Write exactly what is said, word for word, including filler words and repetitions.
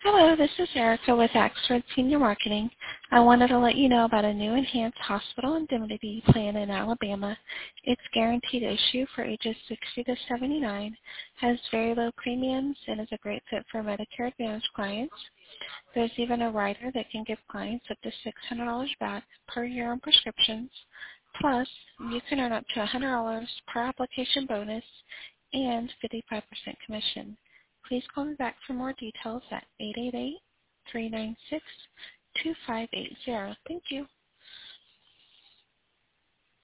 Hello, this is Erica with Axford Senior Marketing. I wanted to let you know about a new enhanced hospital indemnity plan in Alabama. It's guaranteed issue for ages sixty to seventy-nine, has very low premiums, and is a great fit for Medicare Advantage clients. There's even a rider that can give clients up to six hundred dollars back per year on prescriptions. Plus, you can earn up to one hundred dollars per application bonus and fifty-five percent commission. Please call me back for more details at eight eight eight, three nine six, two five eight zero. Thank you.